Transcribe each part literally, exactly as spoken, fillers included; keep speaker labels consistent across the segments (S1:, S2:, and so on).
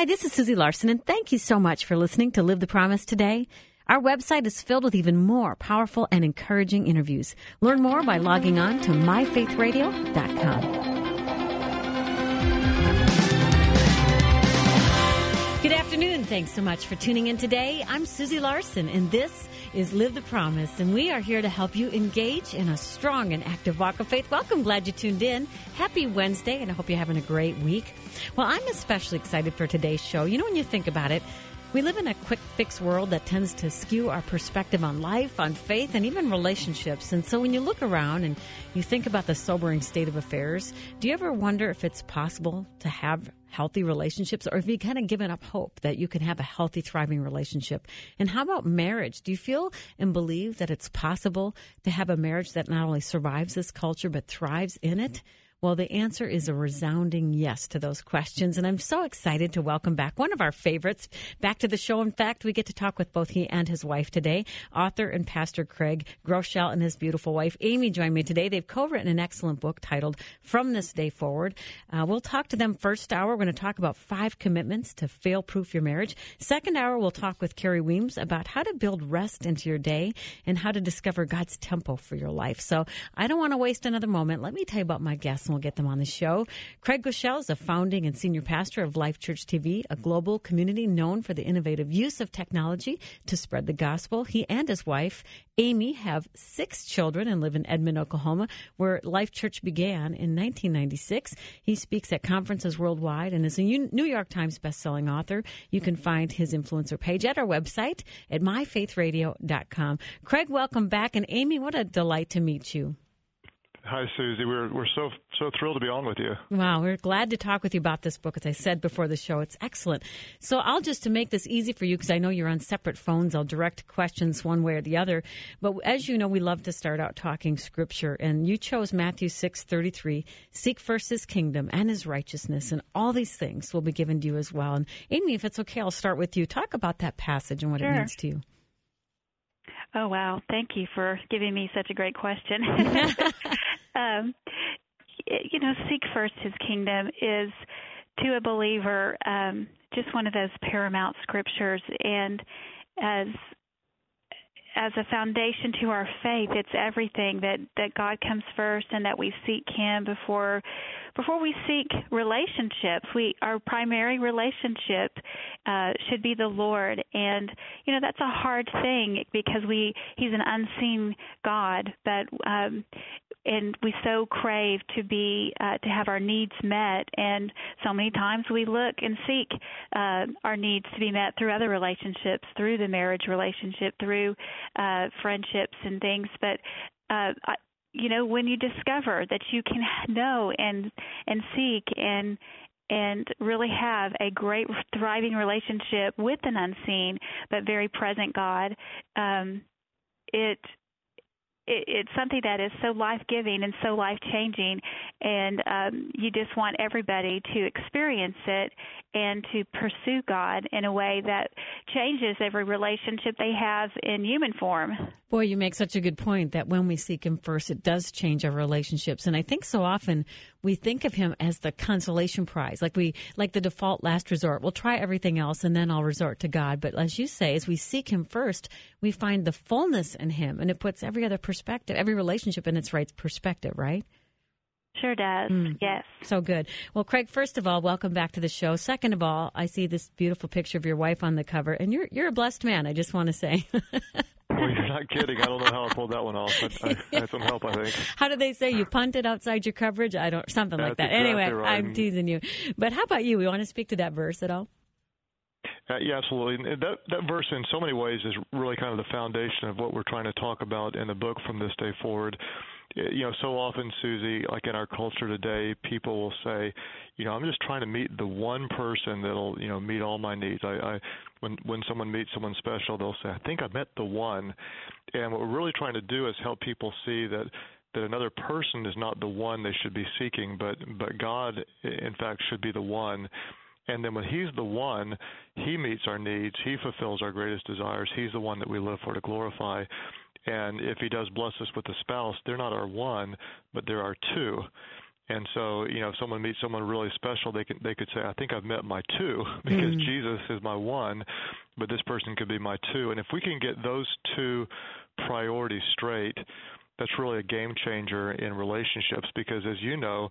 S1: Hi, this is Susie Larson, and thank you so much for listening to Live the Promise today. Our website is filled with even more powerful and encouraging interviews. Learn more by logging on to my faith radio dot com. Good afternoon. Thanks so much for tuning in today. I'm Susie Larson, and this is Live the Promise, and we are here to help you engage in a strong and active walk of faith. Welcome. Glad you tuned in. Happy Wednesday, and I hope you're having a great week. Well, I'm especially excited for today's show. You know, when you think about it, we live in a quick fix world that tends to skew our perspective on life, on faith, and even relationships. And so when you look around and you think about the sobering state of affairs, do you ever wonder if it's possible to have healthy relationships, or if you kind of given up hope that you can have a healthy, thriving relationship? And how about marriage? Do you feel and believe that it's possible to have a marriage that not only survives this culture, but thrives in it? Well, the answer is a resounding yes to those questions, and I'm so excited to welcome back one of our favorites back to the show. In fact, we get to talk with both he and his wife today. Author and pastor Craig Groeschel and his beautiful wife Amy join me today. They've co-written an excellent book titled From This Day Forward. Uh, we'll talk to them first hour. We're going to talk about five commitments to fail-proof your marriage. Second hour, we'll talk with Carrie Weems about how to build rest into your day and how to discover God's tempo for your life. So I don't want to waste another moment. Let me tell you about my guests. We'll get them on the show. Craig Groeschel is a founding and senior pastor of Life Church T V, a global community known for the innovative use of technology to spread the gospel. He and his wife, Amy, have six children and live in Edmond, Oklahoma, where Life Church began in nineteen ninety-six. He speaks at conferences worldwide and is a New York Times bestselling author. You can find his influencer page at our website at my faith radio dot com. Craig, welcome back. And Amy, what a delight to meet you.
S2: Hi, Susie. We're we're so so thrilled to be on with you.
S1: Wow, we're glad to talk with you about this book. As I said before the show, it's excellent. So I'll just, to make this easy for you, because I know you're on separate phones, I'll direct questions one way or the other. But as you know, we love to start out talking Scripture, and you chose Matthew six thirty-three, seek first His kingdom and His righteousness, and all these things will be given to you as well. And Amy, if it's okay, I'll start with you. Talk about that passage and what
S3: Sure.
S1: it means to you.
S3: Oh, wow. Thank you for giving me such a great question. um, you know, seek first His kingdom is, to a believer, um, just one of those paramount scriptures. And as as a foundation to our faith, it's everything that, that God comes first and that we seek Him before before we seek relationships. We our primary relationship uh, should be the Lord, and you know that's a hard thing because we He's an unseen God, but um, and we so crave to be uh, to have our needs met, and so many times we look and seek uh, our needs to be met through other relationships, through the marriage relationship, through uh, friendships and things, but uh, I, you know, when you discover that you can know and and seek and and really have a great, thriving relationship with an unseen but very present God, um, it, it it's something that is so life-giving and so life-changing, and um, you just want everybody to experience it and to pursue God in a way that changes every relationship they have in human form.
S1: Boy, you make such a good point that when we seek Him first, it does change our relationships. And I think so often we think of Him as the consolation prize, like we like the default last resort. We'll try everything else and then I'll resort to God. But as you say, as we seek Him first, we find the fullness in Him, and it puts every other perspective, every relationship in its right perspective, right?
S3: Sure does,
S1: mm.
S3: Yes.
S1: So good. Well, Craig, first of all, welcome back to the show. Second of all, I see this beautiful picture of your wife on the cover, and you're you're a blessed man, I just want to say.
S2: Well, you're not kidding. I don't know how I pulled that one off, but I, I had some help, I think.
S1: How do they say? You punted outside your coverage? I don't, something
S2: That's
S1: like that.
S2: Exactly
S1: Anyway,
S2: right.
S1: I'm teasing you. But how about you? We want to speak to that verse at all?
S2: Uh, yeah, absolutely. And that that verse, in so many ways, is really kind of the foundation of what we're trying to talk about in the book From This Day Forward. You know, so often, Susie, like in our culture today, people will say, you know, I'm just trying to meet the one person that'll, you know, meet all my needs. I, I when when someone meets someone special, they'll say, I think I met the one. And what we're really trying to do is help people see that that another person is not the one they should be seeking, but but God, in fact, should be the one. And then when He's the one, He meets our needs. He fulfills our greatest desires. He's the one that we live for to glorify. And if He does bless us with a spouse, they're not our one, but they're our two. And so, you know, if someone meets someone really special, they can they could say, I think I've met my two, because mm. Jesus is my one, but this person could be my two. And if we can get those two priorities straight, that's really a game changer in relationships, because as you know,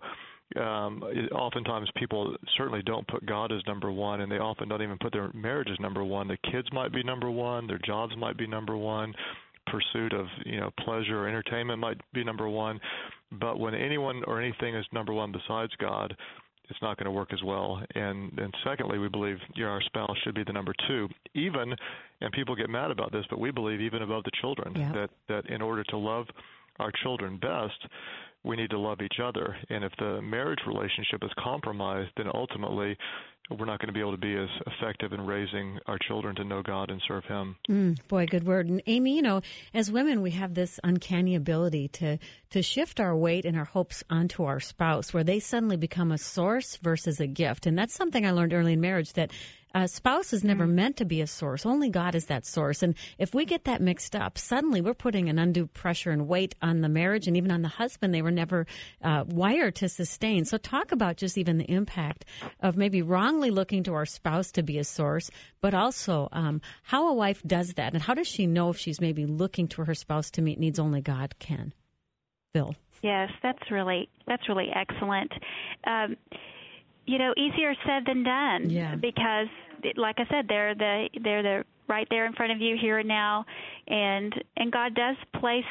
S2: um, oftentimes people certainly don't put God as number one, and they often don't even put their marriage as number one. The kids might be number one, their jobs might be number one, pursuit of, you know, pleasure or entertainment might be number one. But when anyone or anything is number one besides God, it's not going to work as well. And and secondly, we believe, you know, our spouse should be the number two, even, and people get mad about this, but we believe even above the children, yeah. that, that in order to love our children best, we need to love each other. And if the marriage relationship is compromised, then ultimately we're not going to be able to be as effective in raising our children to know God and serve Him.
S1: Mm, boy, good word. And Amy, you know, as women, we have this uncanny ability to to shift our weight and our hopes onto our spouse, where they suddenly become a source versus a gift. And that's something I learned early in marriage, that a spouse is never mm. meant to be a source. Only God is that source. And if we get that mixed up, suddenly we're putting an undue pressure and weight on the marriage and even on the husband they were never uh, wired to sustain. So talk about just even the impact of maybe wrongly looking to our spouse to be a source, but also um, how a wife does that. And how does she know if she's maybe looking to her spouse to meet needs only God can? Phil.
S3: Yes, that's really, that's really excellent. Um, You know, easier said than done.
S1: Yeah.
S3: Because, like I said, they're the they're the right there in front of you here and now, and and God does place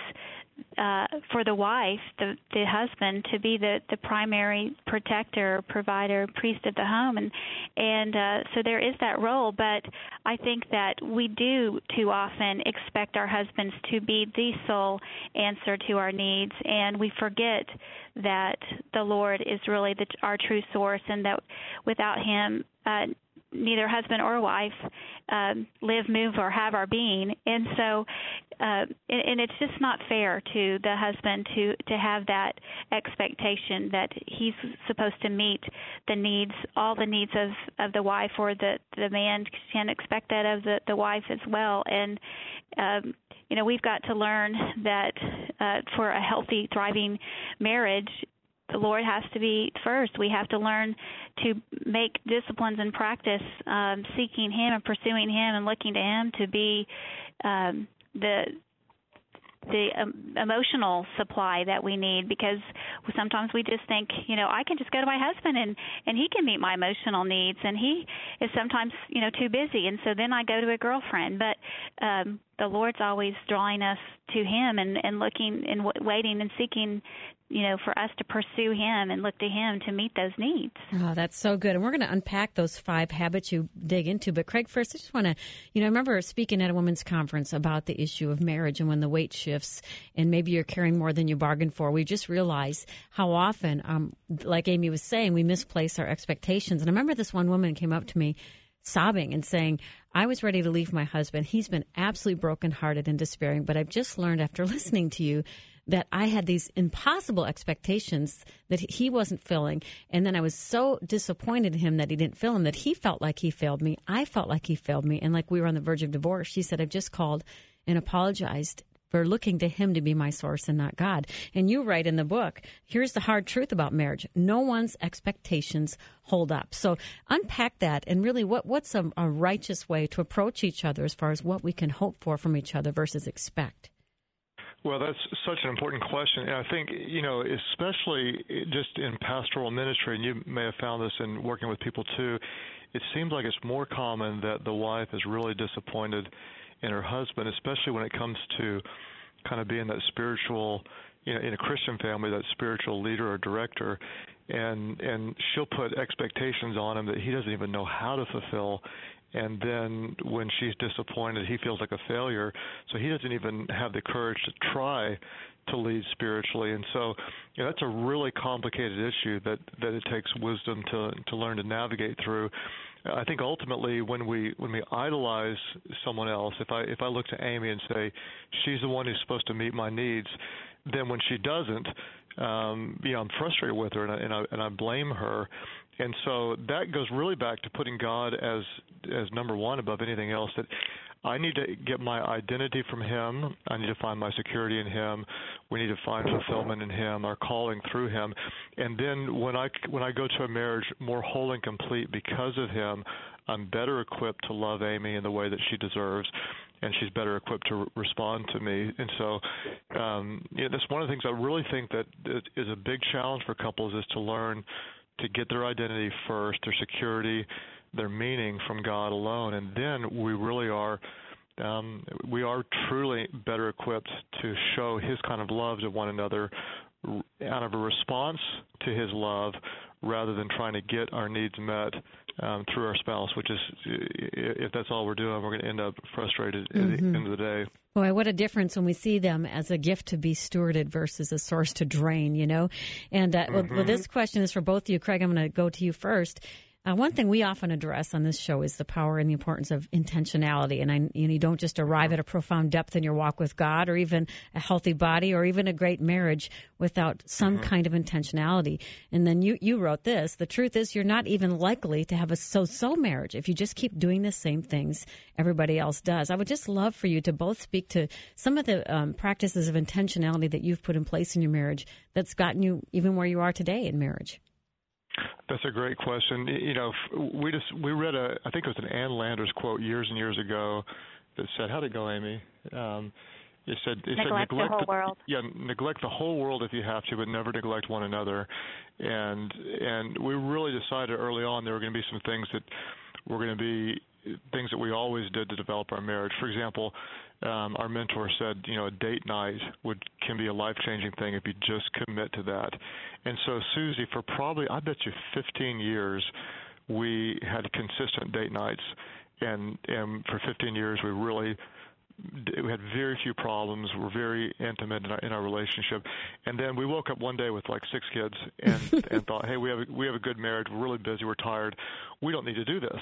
S3: uh, for the wife, the the husband, to be the, the primary protector, provider, priest of the home, and and uh, so there is that role. But I think that we do too often expect our husbands to be the sole answer to our needs, and we forget that the Lord is really the, our true source, and that without Him, uh, neither husband or wife um, live, move, or have our being. And so, uh, and, and it's just not fair to the husband to, to have that expectation that he's supposed to meet the needs, all the needs of, of the wife, or the, the man can expect that of the, the wife as well. And, um, you know, we've got to learn that uh, for a healthy, thriving marriage, the Lord has to be first. We have to learn to make disciplines and practice um, seeking Him and pursuing Him and looking to Him to be um, the the um, emotional supply that we need, because sometimes we just think, you know, I can just go to my husband and, and he can meet my emotional needs, and he is sometimes, you know, too busy, and so then I go to a girlfriend. But um, the Lord's always drawing us to Him and, and looking and w- waiting and seeking, you know, for us to pursue Him and look to Him to meet those needs.
S1: Oh, that's so good. And we're going to unpack those five habits you dig into. But Craig, first, I just want to, you know, I remember speaking at a women's conference about the issue of marriage and when the weight shifts and maybe you're carrying more than you bargained for. We just realized how often, um, like Amy was saying, we misplace our expectations. And I remember this one woman came up to me sobbing and saying, I was ready to leave my husband. He's been absolutely brokenhearted and despairing, but I've just learned after listening to you that I had these impossible expectations that he wasn't filling. And then I was so disappointed in him that he didn't fill them, that he felt like he failed me. I felt like he failed me. And like we were on the verge of divorce, she said, I've just called and apologized for looking to him to be my source and not God. And you write in the book, here's the hard truth about marriage. No one's expectations hold up. So unpack that, and really what, what's a, a righteous way to approach each other as far as what we can hope for from each other versus expect?
S2: Well, that's such an important question. And I think, you know, especially just in pastoral ministry, and you may have found this in working with people too, it seems like it's more common that the wife is really disappointed in her husband, especially when it comes to kind of being that spiritual, you know, in a Christian family, that spiritual leader or director. And, and she'll put expectations on him that he doesn't even know how to fulfill. And then when she's disappointed, he feels like a failure. So he doesn't even have the courage to try to lead spiritually. And so, you know, that's a really complicated issue that, that it takes wisdom to to learn to navigate through. I think ultimately when we when we idolize someone else, if I if I look to Amy and say she's the one who's supposed to meet my needs, then when she doesn't, um, you know, I'm frustrated with her and I, and I and I blame her. And so that goes really back to putting God as as number one above anything else. That I need to get my identity from him. I need to find my security in him. We need to find fulfillment in him, our calling through him. And then when I, when I go to a marriage more whole and complete because of him, I'm better equipped to love Amy in the way that she deserves, and she's better equipped to re- respond to me. And so um, you know, that's one of the things I really think that is a big challenge for couples is to learn to get their identity first, their security, their meaning from God alone, and then we really are um, we are truly better equipped to show His kind of love to one another out of a response to His love rather than trying to get our needs met um, through our spouse, which is, if that's all we're doing, we're going to end up frustrated mm-hmm. at the end of the day.
S1: Boy, what a difference when we see them as a gift to be stewarded versus a source to drain, you know? And uh, mm-hmm. well, this question is for both of you. Craig, I'm going to go to you first. Uh, one thing we often address on this show is the power and the importance of intentionality. And I, you know, you don't just arrive at a profound depth in your walk with God or even a healthy body or even a great marriage without some mm-hmm. kind of intentionality. And then you, you wrote this. The truth is you're not even likely to have a so-so marriage if you just keep doing the same things everybody else does. I would just love for you to both speak to some of the um, practices of intentionality that you've put in place in your marriage that's gotten you even where you are today in marriage.
S2: That's a great question. You know, we just we read a I think it was an Ann Landers quote years and years ago that said, "How'd it go, Amy?" Um, it said, it
S3: neglect,
S2: said, neglect
S3: the whole
S2: the,
S3: world.
S2: Yeah, neglect the whole world if you have to, but never neglect one another. And and we really decided early on there were going to be some things that were going to be things that we always did to develop our marriage. For example, um, our mentor said, you know, a date night would can be a life-changing thing if you just commit to that. And so, Susie, for probably, I bet you fifteen years, we had consistent date nights. And, and for fifteen years, we really we had very few problems. We're very intimate in our, in our relationship. And then we woke up one day with like six kids and, and thought, hey, we have a, we have a good marriage. We're really busy. We're tired. We don't need to do this.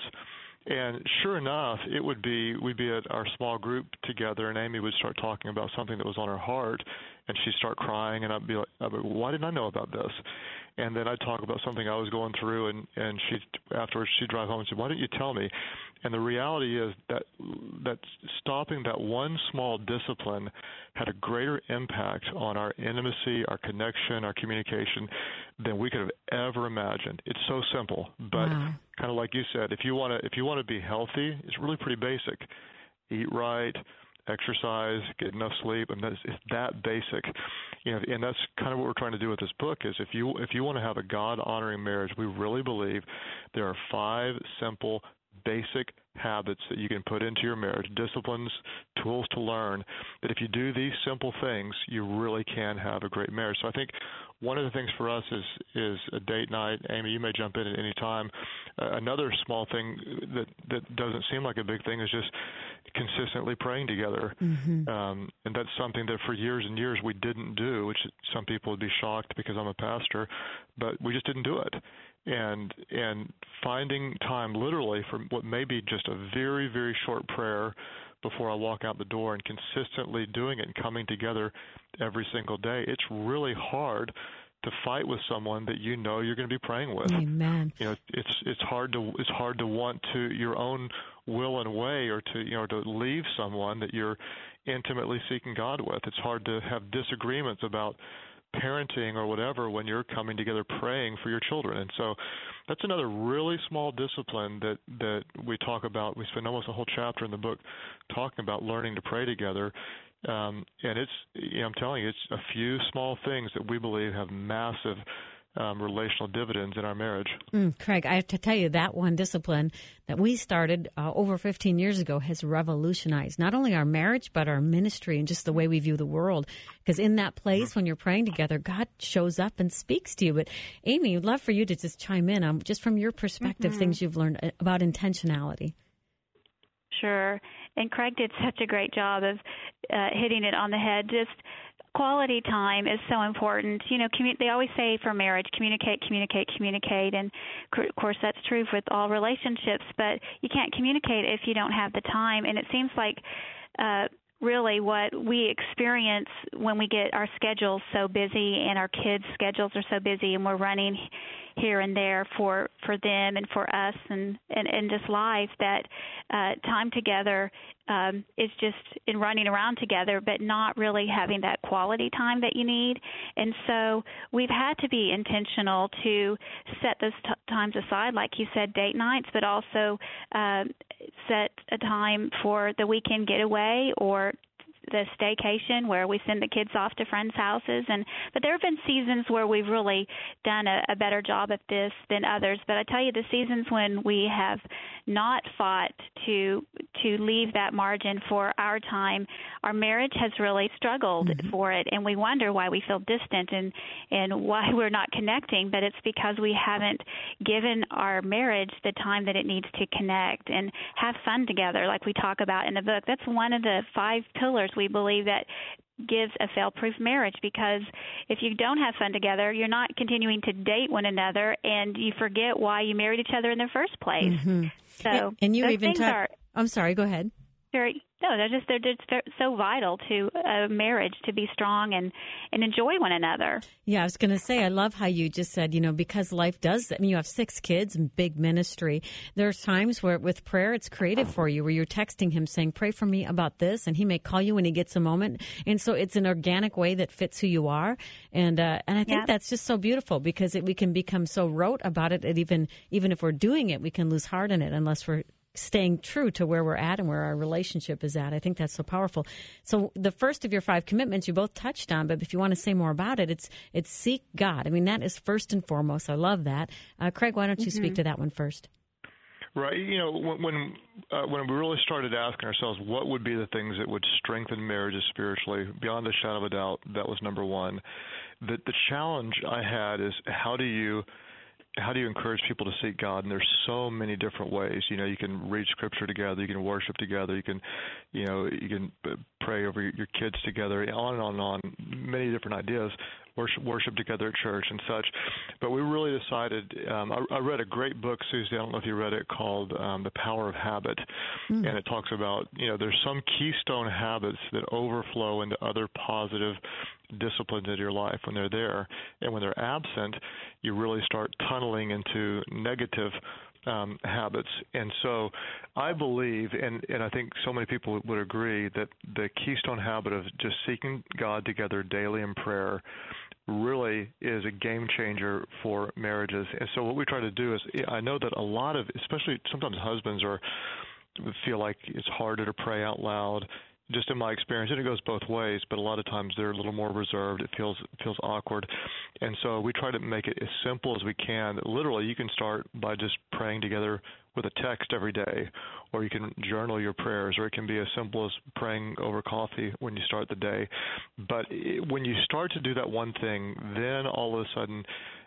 S2: And sure enough, it would be, we'd be at our small group together, and Amy would start talking about something that was on her heart, and she'd start crying, and I'd be like, I'd be, why didn't I know about this? And then I'd talk about something I was going through, and, and she'd, afterwards she'd drive home and say, why didn't you tell me? And the reality is that that stopping that one small discipline had a greater impact on our intimacy, our connection, our communication than we could have ever imagined. It's so simple, but wow. kind of like you said, if you want to if you want to be healthy, it's really pretty basic. Eat right, exercise, get enough sleep, and that's it's that basic. You know, and that's kind of what we're trying to do with this book is if you if you want to have a God-honoring marriage, we really believe there are five simple basic habits that you can put into your marriage, disciplines, tools to learn, that if you do these simple things, you really can have a great marriage. So I think one of the things for us is is a date night. Amy, you may jump in at any time. Uh, another small thing that, that doesn't seem like a big thing is just consistently praying together. Mm-hmm. Um, and that's something that for years and years we didn't do, which some people would be shocked because I'm a pastor, but we just didn't do it. And and finding time literally for what may be just a very, very short prayer before I walk out the door and consistently doing it and coming together every single day. It's really hard to fight with someone that you know you're going to be praying with.
S1: Amen.
S2: You know, it's it's hard to it's hard to want to your own will and way or to you know to leave someone that you're intimately seeking God with. It's hard to have disagreements about parenting or whatever when you're coming together praying for your children. And so that's another really small discipline that, that we talk about. We spend almost a whole chapter in the book talking about learning to pray together. Um, and it's, you know, I'm telling you, it's a few small things that we believe have massive um, relational dividends in our marriage.
S1: Mm, Craig, I have to tell you that one discipline that we started uh, over fifteen years ago has revolutionized not only our marriage, but our ministry and just the way we view the world. Because in that place, mm-hmm. when you're praying together, God shows up and speaks to you. But Amy, I'd love for you to just chime in on just from your perspective, mm-hmm. things you've learned about intentionality.
S3: Sure. And Craig did such a great job of uh, hitting it on the head. Just quality time is so important. You know, commu- they always say for marriage, communicate, communicate, communicate. And, of course, that's true with all relationships. But you can't communicate if you don't have the time. And it seems like uh, really what we experience when we get our schedules so busy and our kids' schedules are so busy and we're running here and there for, for them and for us and, and, and just life, that uh, time together um, is just in running around together, but not really having that quality time that you need. And so we've had to be intentional to set those t- times aside, like you said, date nights, but also uh, set a time for the weekend getaway or the staycation where we send the kids off to friends' houses. And but there have been seasons where we've really done a, a better job at this than others. But I tell you, the seasons when we have not fought to to leave that margin for our time, our marriage has really struggled mm-hmm. for it, and we wonder why we feel distant and and why we're not connecting. But it's because we haven't given our marriage the time that it needs to connect and have fun together, like we talk about in the book. That's one of the five pillars we believe that gives a fail-proof marriage, because if you don't have fun together, you're not continuing to date one another, and you forget why you married each other in the first place.
S1: Mm-hmm.
S3: So
S1: and, and you
S3: those
S1: even
S3: things
S1: talk-
S3: are
S1: I'm sorry, go ahead.
S3: very no, they're just they're just so vital to a marriage to be strong and, and enjoy one another.
S1: Yeah, I was going to say, I love how you just said, you know, because life does, I mean, you have six kids and big ministry. There's times where with prayer, it's creative for you, where you're texting him saying, pray for me about this, and he may call you when he gets a moment. And so it's an organic way that fits who you are. And uh, and I think
S3: yeah.
S1: that's just so beautiful, because it, we can become so rote about it that even even if we're doing it, we can lose heart in it unless we're staying true to where we're at and where our relationship is at. I think that's so powerful. So the first of your five commitments you both touched on, but if you want to say more about it, it's it's seek God. I mean, that is first and foremost. I love that. Uh, Craig, why don't you mm-hmm. speak to that one first?
S2: Right. You know, when when, uh, when we really started asking ourselves what would be the things that would strengthen marriages spiritually, beyond a shadow of a doubt, that was number one. The, the challenge I had is how do you How do you encourage people to seek God? And there's so many different ways. You know, you can read Scripture together, you can worship together, you can, you know, you can pray over your kids together, on and on and on. Many different ideas. Worship, worship together at church and such. But we really decided. Um, I, I read a great book, Susie. I don't know if you read it, called um, The Power of Habit, mm. and it talks about, you know, there's some keystone habits that overflow into other positive disciplines in your life when they're there, and when they're absent, you really start tunneling into negative um, habits. And so I believe, and, and I think so many people would agree, that the keystone habit of just seeking God together daily in prayer really is a game changer for marriages. And so what we try to do is, I know that a lot of, especially sometimes husbands are feel like it's harder to pray out loud. Just in my experience, and it goes both ways, but a lot of times they're a little more reserved. It feels it feels awkward. And so we try to make it as simple as we can. Literally, you can start by just praying together with a text every day, or you can journal your prayers, or it can be as simple as praying over coffee when you start the day. But it, when you start to do that one thing, then all of a sudden,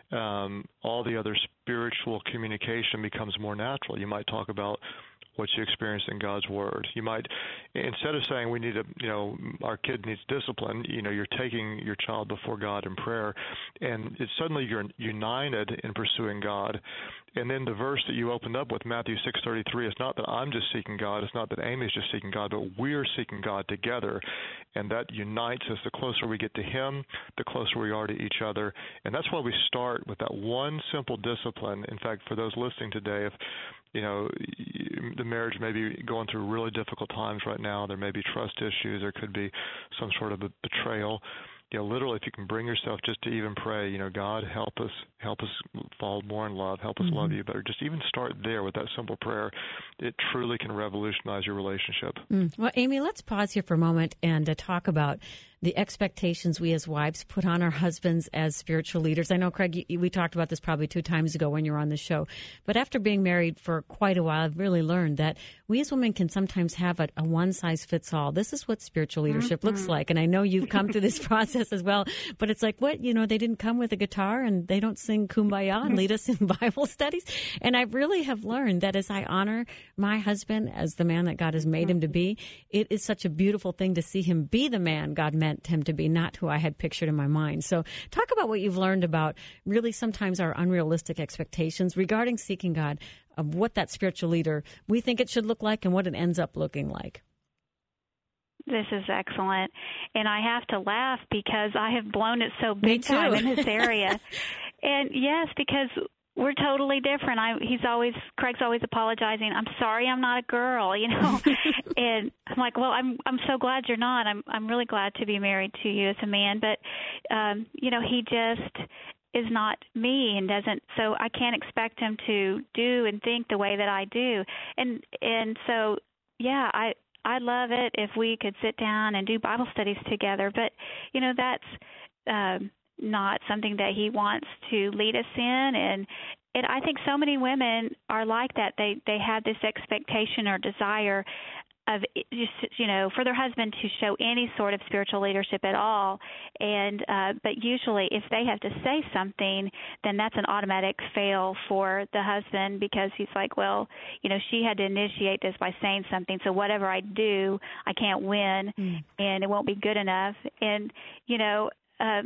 S2: um, all the other spiritual communication becomes more natural. You might talk about what you experience in God's Word. You might, instead of saying we need a, you know, our kid needs discipline, you know, you're taking your child before God in prayer, and it's suddenly you're united in pursuing God. And then the verse that you opened up with, Matthew six thirty-three, is not that I'm just seeking God, it's not that Amy's just seeking God, but we're seeking God together, and that unites us. The closer we get to Him, the closer we are to each other. And that's why we start with that one simple discipline. In fact, for those listening today, if you know, the marriage may be going through really difficult times right now. There may be trust issues. There could be some sort of a betrayal. You know, literally, if you can bring yourself just to even pray, you know, God, help us, help us fall more in love, help us mm-hmm. love you better. Just even start there with that simple prayer. It truly can revolutionize your relationship.
S1: Mm. Well, Amy, let's pause here for a moment and uh, talk about the expectations we as wives put on our husbands as spiritual leaders. I know, Craig, you, we talked about this probably two times ago when you were on the show. But after being married for quite a while, I've really learned that we as women can sometimes have a, a one-size-fits-all. This is what spiritual leadership mm-hmm. looks like. And I know you've come through this process as well. But it's like, what? You know, they didn't come with a guitar and they don't sing Kumbaya and lead us in Bible studies. And I really have learned that as I honor my husband as the man that God has made him to be, it is such a beautiful thing to see him be the man God meant him to be, not who I had pictured in my mind. So talk about what you've learned about really sometimes our unrealistic expectations regarding seeking God, of what that spiritual leader we think it should look like and what it ends up looking like.
S3: This is excellent. And I have to laugh because I have blown it so big time in this area. And yes, because we're totally different. I he's always Craig's always apologizing. I'm sorry, I'm not a girl, you know. And I'm like, well, I'm I'm so glad you're not. I'm I'm really glad to be married to you as a man, but um, you know, he just is not me and doesn't, so I can't expect him to do and think the way that I do. And and so yeah, I I'd love it if we could sit down and do Bible studies together, but you know, that's um not something that he wants to lead us in. And and I think so many women are like that. They they have this expectation or desire of just, you know, for their husband to show any sort of spiritual leadership at all. And uh, but usually if they have to say something, then that's an automatic fail for the husband, because he's like, well, you know, she had to initiate this by saying something, so whatever I do, I can't win, mm. and it won't be good enough. And, you know, um,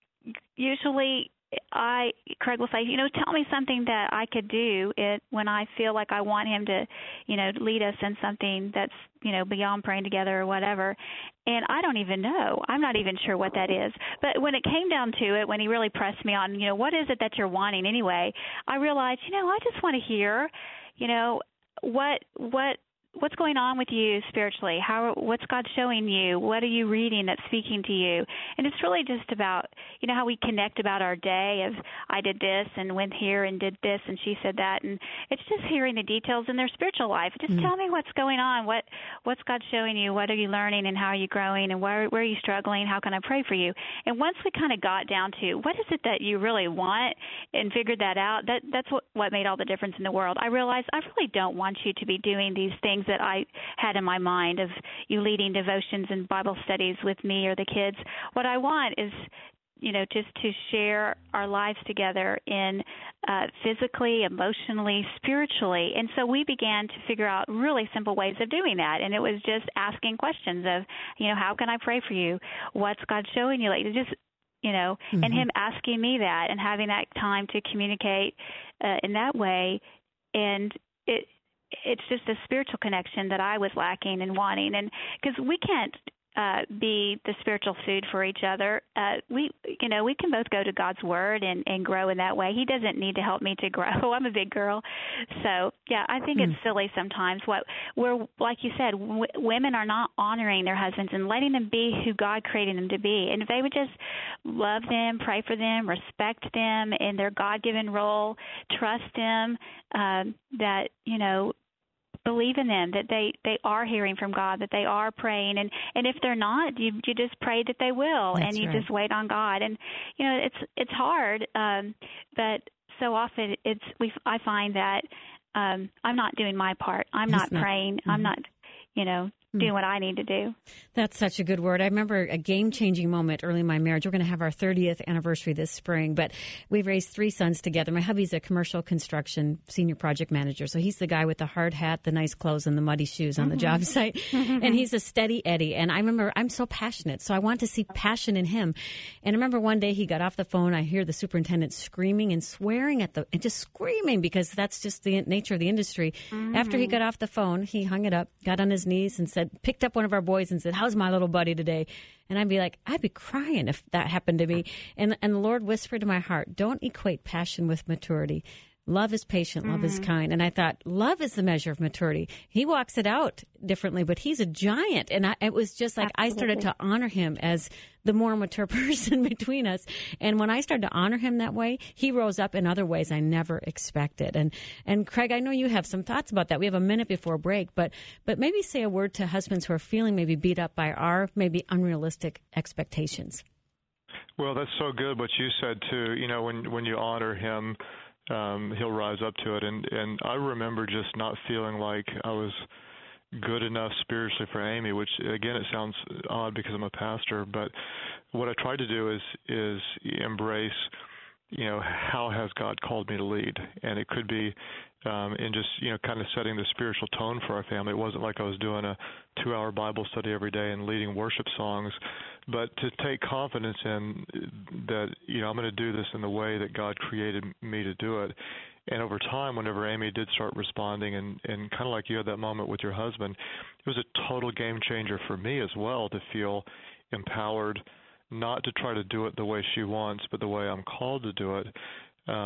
S3: usually I, Craig will say, you know, tell me something that I could do it when I feel like I want him to, you know, lead us in something that's, you know, beyond praying together or whatever. And I don't even know. I'm not even sure what that is. But when it came down to it, when he really pressed me on, you know, what is it that you're wanting anyway, I realized, you know, I just want to hear, you know, what, what, what's going on with you spiritually? How, what's God showing you? What are you reading that's speaking to you? And it's really just about, you know, how we connect about our day of I did this and went here and did this and she said that. And it's just hearing the details in their spiritual life. Just mm. tell me what's going on. What, what's God showing you? What are you learning and how are you growing? And where, where are you struggling? How can I pray for you? And once we kind of got down to what is it that you really want and figured that out, that that's what, what made all the difference in the world. I realized I really don't want you to be doing these things that I had in my mind of you leading devotions and Bible studies with me or the kids. What I want is, you know, just to share our lives together in uh, physically, emotionally, spiritually. And so we began to figure out really simple ways of doing that. And it was just asking questions of, you know, how can I pray for you? What's God showing you? Like just, you know, mm-hmm. and him asking me that and having that time to communicate uh, in that way. And it, it's just a spiritual connection that I was lacking and wanting. And because we can't uh, be the spiritual food for each other, uh, we, you know, we can both go to God's Word and, and grow in that way. He doesn't need to help me to grow. I'm a big girl. So, yeah, I think mm. it's silly sometimes. What we're, like you said, w- women are not honoring their husbands and letting them be who God created them to be. And if they would just love them, pray for them, respect them in their God-given role, trust them, um, that, you know, believe in them, that they, they are hearing from God, that they are praying. And, and if they're not, you you just pray that they will. That's and you right. just wait on God. And, you know, it's it's hard, um, but so often it's we I find that um, I'm not doing my part. I'm not, not praying. Mm-hmm. I'm not, you know, doing what I need to do.
S1: That's such a good word. I remember a game-changing moment early in my marriage. We're going to have our thirtieth anniversary this spring, but we've raised three sons together. My hubby's a commercial construction senior project manager, so he's the guy with the hard hat, the nice clothes, and the muddy shoes on mm-hmm. the job site, and he's a steady Eddie. And I remember I'm so passionate, so I want to see passion in him. And I remember one day he got off the phone. I hear the superintendent screaming and swearing at the, and just screaming because that's just the nature of the industry. Mm-hmm. After he got off the phone, he hung it up, got on his knees, and said, picked up one of our boys and said, how's my little buddy today? And I'd be like, I'd be crying if that happened to me. And and the Lord whispered to my heart, don't equate passion with maturity. Love is patient, love mm-hmm. is kind. And I thought, love is the measure of maturity. He walks it out differently, but he's a giant. And I, it was just like Absolutely. I started to honor him as the more mature person between us. And when I started to honor him that way, he rose up in other ways I never expected. And and Craig, I know you have some thoughts about that. We have a minute before break, but but maybe say a word to husbands who are feeling maybe beat up by our maybe unrealistic expectations.
S2: Well, that's so good what you said, too. You know, when when you honor him, Um, he'll rise up to it. And, and I remember just not feeling like I was good enough spiritually for Amy, which, again, it sounds odd because I'm a pastor. But what I tried to do is is embrace, you know, how has God called me to lead? And it could be um, in just, you know, kind of setting the spiritual tone for our family. It wasn't like I was doing a two-hour Bible study every day and leading worship songs, but to take confidence in that, you know, I'm going to do this in the way that God created me to do it. And over time, whenever Amy did start responding, and, and kind of like you had that moment with your husband, it was a total game changer for me as well to feel empowered, not to try to do it the way she wants, but the way I'm called to do it. Um,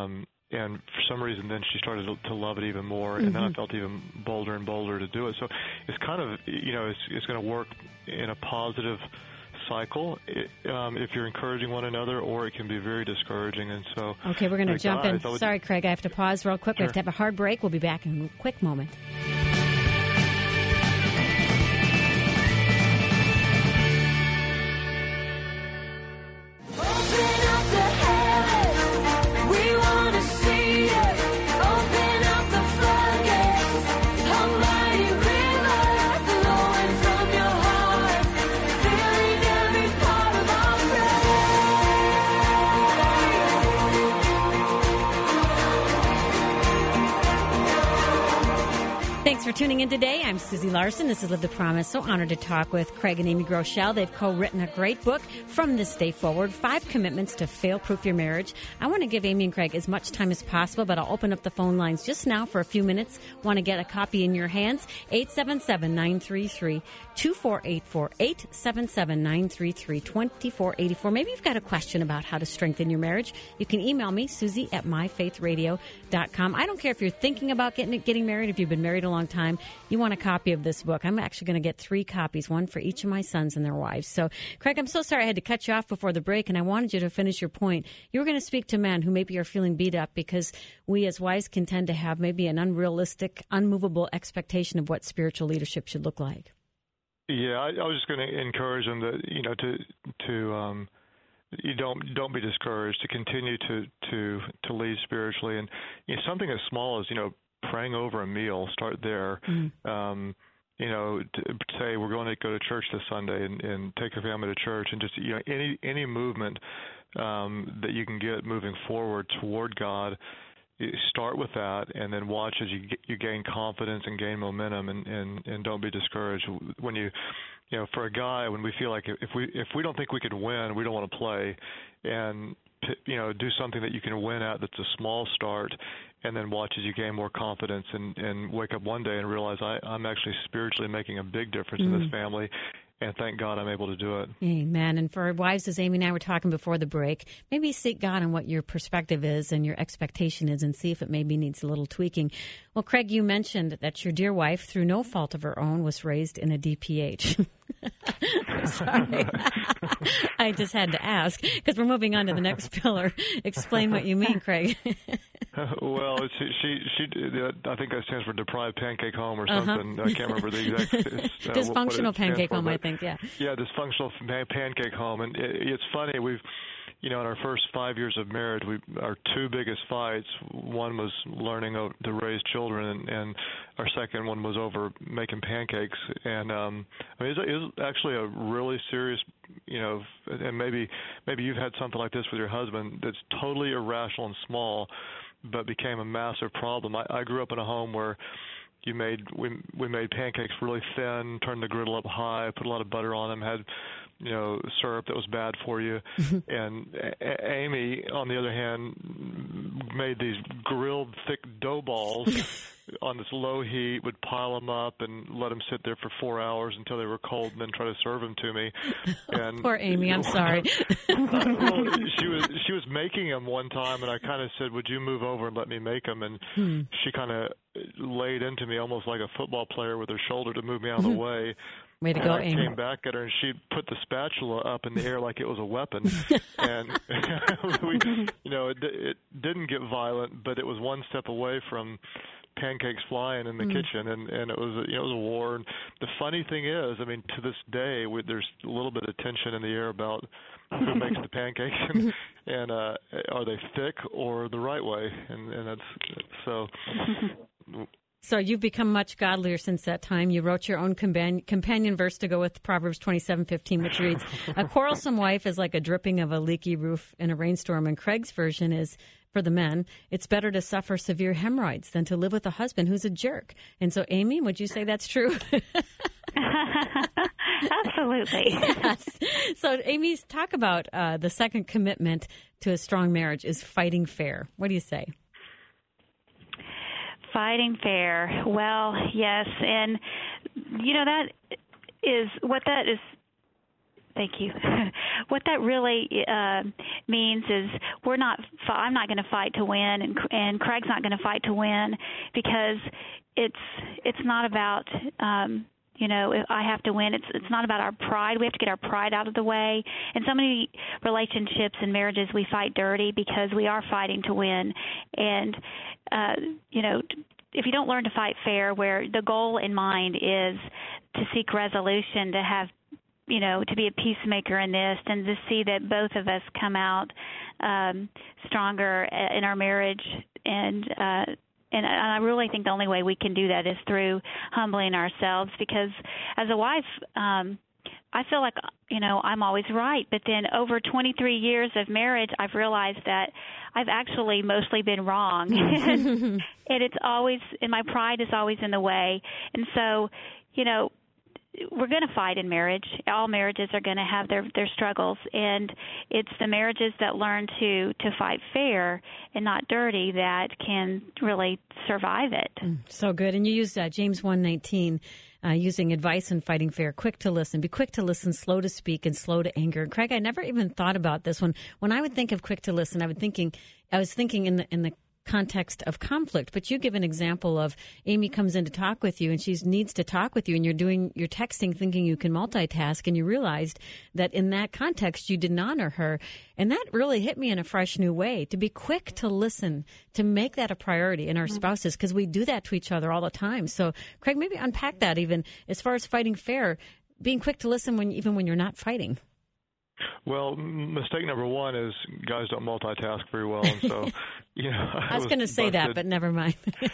S2: and for some reason then she started to, to love it even more, and
S1: mm-hmm.
S2: then I felt even bolder and bolder to do it. So it's kind of, you know, it's, it's going to work in a positive cycle it, um, if you're encouraging one another, or it can be very discouraging. And so,
S1: okay, we're going to jump
S2: guys,
S1: in.
S2: would,
S1: Sorry, Craig, I have to pause real quick. Sure. We have to have a hard break. We'll be back in a quick moment. Thanks for tuning in today. I'm Susie Larson. This is Live the Promise. So honored to talk with Craig and Amy Groeschel. They've co-written a great book, From This Day Forward, Five Commitments to Fail-Proof Your Marriage. I want to give Amy and Craig as much time as possible, but I'll open up the phone lines just now for a few minutes. Want to get a copy in your hands? eight seven seven, nine three three, two four eight four, eight seven seven, nine three three, two four eight four. Maybe you've got a question about how to strengthen your marriage. You can email me, Susie at my faith radio dot com. I don't care if you're thinking about getting getting married, if you've been married a long time, you want a copy of this book. I'm actually going to get three copies, one for each of my sons and their wives. So, Craig, I'm so sorry I had to cut you off before the break, and I wanted you to finish your point. You were going to speak to men who maybe are feeling beat up because we as wives can tend to have maybe an unrealistic, unmovable expectation of what spiritual leadership should look like.
S2: Yeah, I, I was just going to encourage them that, you know, to to um, you don't don't be discouraged, to continue to to to lead spiritually, and you know, something as small as, you know, praying over a meal. Start there. Mm. Um, you know, to say we're going to go to church this Sunday, and, and take your family to church, and just, you know, any any movement um, that you can get moving forward toward God. Start with that, and then watch as you you gain confidence and gain momentum, and, and, and don't be discouraged. When you, you know, for a guy, when we feel like if we if we don't think we could win, we don't want to play, and, you know, do something that you can win at that's a small start, and then watch as you gain more confidence, and, and wake up one day and realize I, I'm actually spiritually making a big difference mm. in this family. And thank God I'm able to do it.
S1: Amen. And for our wives, as Amy and I were talking before the break, maybe seek God on what your perspective is and your expectation is, and see if it maybe needs a little tweaking. Well, Craig, you mentioned that your dear wife, through no fault of her own, was raised in a D P H. Sorry. I just had to ask, because we're moving on to the next pillar. Explain what you mean, Craig.
S2: Well, she, she, she, I think that stands for deprived pancake home or something. Uh-huh. I can't remember the exact. Uh,
S1: dysfunctional pancake for, home,
S2: but,
S1: I think. Yeah.
S2: Yeah, dysfunctional pancake home, and it, it's funny. We've, you know, in our first five years of marriage, we our two biggest fights. One was learning to raise children, and, and our second one was over making pancakes. And um, I mean, it was actually a really serious, you know, and maybe maybe you've had something like this with your husband that's totally irrational and small, but became a massive problem. I, I grew up in a home where you made we we made pancakes really thin, turned the griddle up high, put a lot of butter on them, had, you know, syrup that was bad for you. And a- Amy, on the other hand, made these grilled thick dough balls on this low heat, would pile them up and let them sit there for four hours until they were cold, and then try to serve them to me. And
S1: poor Amy, I'm sorry.
S2: uh, well, she was she was making them one time, and I kind of said, "Would you move over and let me make them?" And hmm. she kind of laid into me almost like a football player with her shoulder to move me out of the way.
S1: Way to
S2: and
S1: go,
S2: I
S1: Amy.
S2: came back at her, and she put the spatula up in the air like it was a weapon. And, we, you know, it, it didn't get violent, but it was one step away from pancakes flying in the mm. kitchen, and, and it was, you know, it was a war. And the funny thing is, I mean, to this day, we, there's a little bit of tension in the air about who makes the pancakes, and, and uh, are they thick or the right way? And, and that's so...
S1: So you've become much godlier since that time. You wrote your own companion, companion verse to go with Proverbs twenty-seven fifteen, which reads, "A quarrelsome wife is like a dripping of a leaky roof in a rainstorm." And Craig's version is, for the men, "It's better to suffer severe hemorrhoids than to live with a husband who's a jerk." And so, Amy, would you say that's true?
S3: Absolutely.
S1: Yes. So, Amy, talk about uh, the second commitment to a strong marriage is fighting fair. What do you say?
S3: Fighting fair. Well, yes, and you know that is what that is Thank you. What that really uh, means is we're not. I'm not going to fight to win, and, and Craig's not going to fight to win, because it's it's not about. Um, You know, if I have to win. It's it's not about our pride. We have to get our pride out of the way. In so many relationships and marriages, we fight dirty because we are fighting to win. And, uh, you know, if you don't learn to fight fair, where the goal in mind is to seek resolution, to have, you know, to be a peacemaker in this, and to see that both of us come out um, stronger in our marriage, and uh And I really think the only way we can do that is through humbling ourselves, because as a wife, um, I feel like, you know, I'm always right. But then over twenty-three years of marriage, I've realized that I've actually mostly been wrong. and, and it's always, and my pride is always in the way. And so, you know, we're going to fight in marriage. All marriages are going to have their, their struggles, and it's the marriages that learn to, to fight fair and not dirty that can really survive it.
S1: Mm, so good. And you used uh, James one nineteen, uh, using advice in fighting fair, quick to listen. Be quick to listen, slow to speak, and slow to anger. Craig, I never even thought about this one. When I would think of quick to listen, I would thinking, I was thinking in the in the context of conflict, but you give an example of Amy comes in to talk with you, and she needs to talk with you, and you're doing you're texting thinking you can multitask, and you realized that in that context you didn't honor her. And that really hit me in a fresh new way, to be quick to listen, to make that a priority in our mm-hmm. spouses, because we do that to each other all the time. So Craig, maybe unpack that even as far as fighting fair, being quick to listen when even when you're not fighting.
S2: Well, mistake number one is guys don't multitask very well, and so you know. I,
S1: I was, was going to say that, but never mind.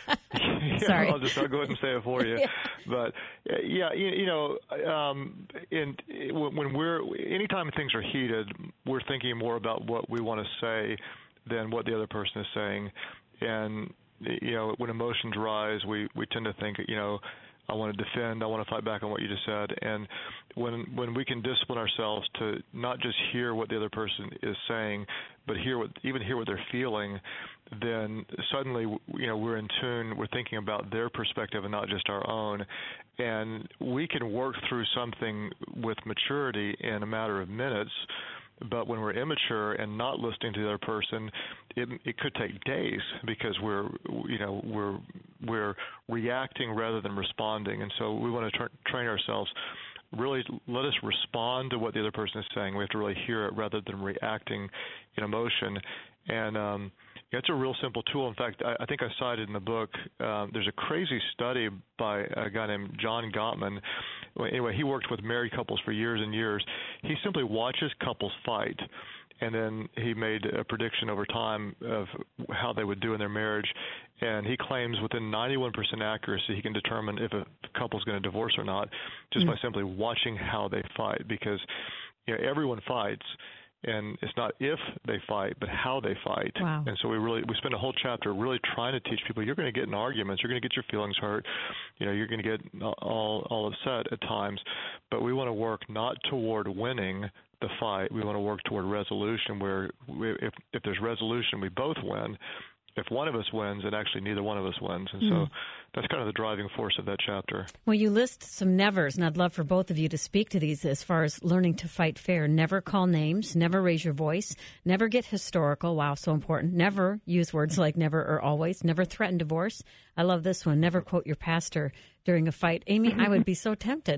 S2: yeah,
S1: Sorry,
S2: I'll just I'll go ahead and say it for you.
S1: yeah.
S2: But yeah, you, you know, um, in when we're anytime things are heated, we're thinking more about what we want to say than what the other person is saying, and you know, when emotions rise, we we tend to think, you know, I want to defend, I want to fight back on what you just said. And when when we can discipline ourselves to not just hear what the other person is saying, but hear what even hear what they're feeling, then suddenly, you know, we're in tune, we're thinking about their perspective and not just our own. And we can work through something with maturity in a matter of minutes. But when we're immature and not listening to the other person, it, it could take days, because we're, you know, we're we're reacting rather than responding. And so we want to tra- train ourselves. Really, let us respond to what the other person is saying. We have to really hear it rather than reacting in emotion. And um, yeah, it's a real simple tool. In fact, I, I think I cited in the book, um, there's a crazy study by a guy named John Gottman. Anyway, he worked with married couples for years and years. He simply watches couples fight, and then he made a prediction over time of how they would do in their marriage. And he claims within ninety-one percent accuracy he can determine if a couple's going to divorce or not just mm-hmm. by simply watching how they fight, because you know, everyone fights. And it's not if they fight, but how they fight.
S1: Wow.
S2: And so we really we spend a whole chapter really trying to teach people, you're going to get in arguments, you're going to get your feelings hurt, you know, you're going to get all all upset at times. But we want to work not toward winning the fight. We want to work toward resolution, where we, if if there's resolution, we both win. If one of us wins, then actually neither one of us wins. And mm. so that's kind of the driving force of that chapter.
S1: Well, you list some nevers, and I'd love for both of you to speak to these as far as learning to fight fair. Never call names, never raise your voice, never get historical. Wow, so important. Never use words like never or always, never threaten divorce. I love this one. Never quote your pastor during a fight. Amy, I would be so tempted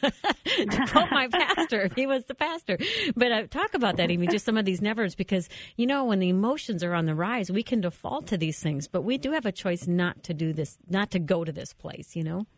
S1: to quote my pastor if he was the pastor. But uh, talk about that, Amy, just some of these nevers, because, you know, when the emotions are on the rise, we can default to these things, but we do have a choice not to do this, not to go to this place, you know?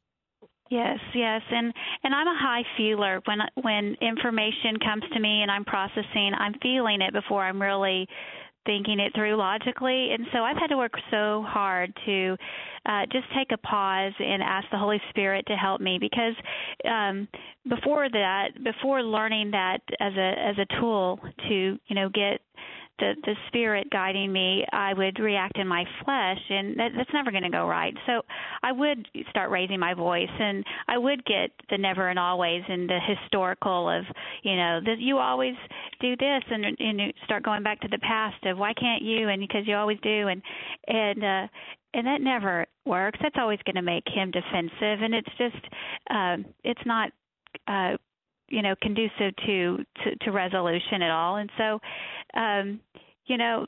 S3: Yes, yes, and and I'm a high feeler. When when information comes to me and I'm processing, I'm feeling it before I'm really thinking it through logically. And so I've had to work so hard to uh, just take a pause and ask the Holy Spirit to help me, because um, before that, before learning that as a as a tool to, you know, get the the Spirit guiding me, I would react in my flesh, and that, that's never going to go right. So I would start raising my voice, and I would get the never and always and the historical of, you know, that you always do this, and and you start going back to the past of why can't you, and because you always do, and and uh, and that never works. That's always going to make him defensive, and it's just um, it's not. Uh, you know, conducive to, to, to resolution at all. And so, um, you know,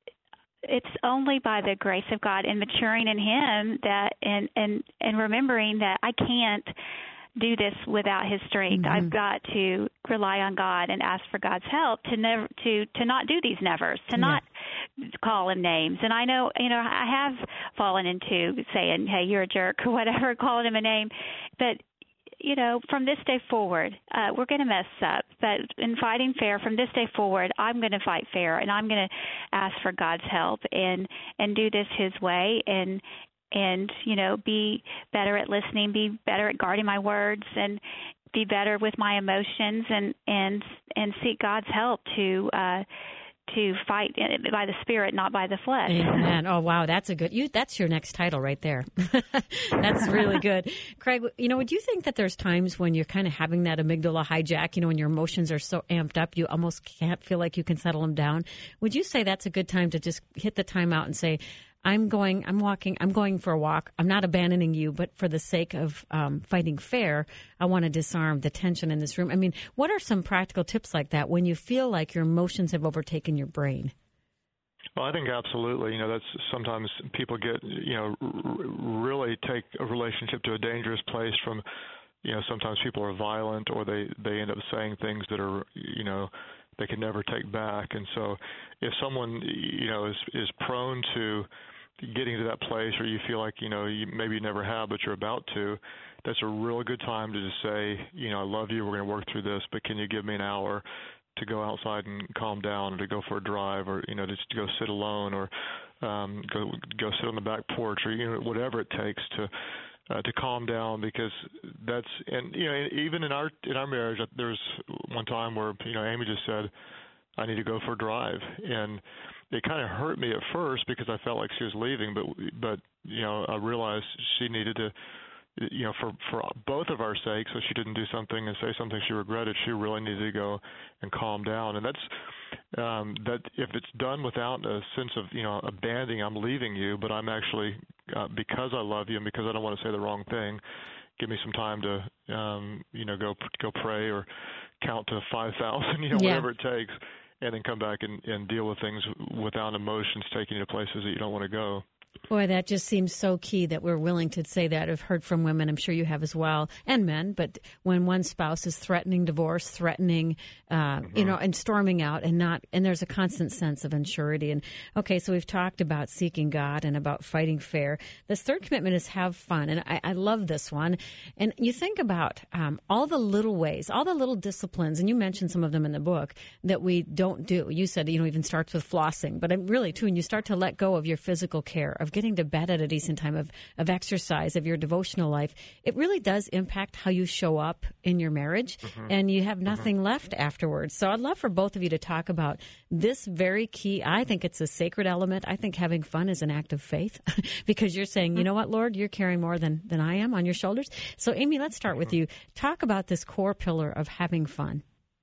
S3: it's only by the grace of God and maturing in Him that, and, and, and remembering that I can't do this without His strength. Mm-hmm. I've got to rely on God and ask for God's help to never to to not do these nevers, to yeah. not call Him names. And I know, you know, I have fallen into saying, "Hey, you're a jerk" or whatever, calling Him a name. But you know, from this day forward, uh, we're going to mess up. But in fighting fair, from this day forward, I'm going to fight fair, and I'm going to ask for God's help and and do this His way, and and, you know, be better at listening, be better at guarding my words, and be better with my emotions, and and and seek God's help to uh, to fight by the Spirit, not by the flesh.
S1: Amen. Oh, wow, that's a good. You that's your next title right there. That's really good, Craig. You know, would you think that there's times when you're kind of having that amygdala hijack? You know, when your emotions are so amped up, you almost can't feel like you can settle them down. Would you say that's a good time to just hit the timeout and say, I'm going, I'm walking, I'm going for a walk. I'm not abandoning you, but for the sake of um, fighting fair, I want to disarm the tension in this room. I mean, what are some practical tips like that when you feel like your emotions have overtaken your brain?
S2: Well, I think absolutely. You know, that's sometimes people get, you know, r- really take a relationship to a dangerous place from, you know, sometimes people are violent, or they, they end up saying things that are, you know, they can never take back. And so if someone, you know, is, is prone to getting to that place where you feel like, you know, you maybe you never have, but you're about to, that's a real good time to just say, you know, I love you, we're going to work through this, but can you give me an hour to go outside and calm down, or to go for a drive, or, you know, just to go sit alone, or um, go go sit on the back porch, or, you know, whatever it takes to Uh, to calm down, because that's, and you know, even in our in our marriage, there's one time where, you know, Amy just said, I need to go for a drive, and it kind of hurt me at first because I felt like she was leaving, but but you know, I realized she needed to, you know, for for both of our sakes, so she didn't do something and say something she regretted. She really needed to go and calm down, and that's um, that if it's done without a sense of, you know, abandoning, I'm leaving you, but I'm actually, uh, because I love you and because I don't want to say the wrong thing, give me some time to, um, you know, go go pray or count to five thousand, you know,
S1: yeah.
S2: whatever it takes, and then come back and, and deal with things without emotions taking you to places that you don't want to go.
S1: Boy, that just seems so key that we're willing to say that. I've heard from women, I'm sure you have as well, and men, but when one spouse is threatening divorce, threatening, uh, mm-hmm. you know, and storming out, and not, and there's a constant sense of insurity. And okay, so we've talked about seeking God and about fighting fair. This third commitment is have fun, and I, I love this one. And you think about um, all the little ways, all the little disciplines, and you mentioned some of them in the book, that we don't do. You said, you know, even starts with flossing, but really, too, when you start to let go of your physical care, of getting to bed at a decent time, of, of exercise, of your devotional life, it really does impact how you show up in your marriage, mm-hmm. and you have nothing mm-hmm. left afterwards. So I'd love for both of you to talk about this very key. I think it's a sacred element. I think having fun is an act of faith because you're saying, mm-hmm. you know what, Lord, you're carrying more than, than I am on your shoulders. So Amy, let's start mm-hmm. with you. Talk about this core pillar of having fun.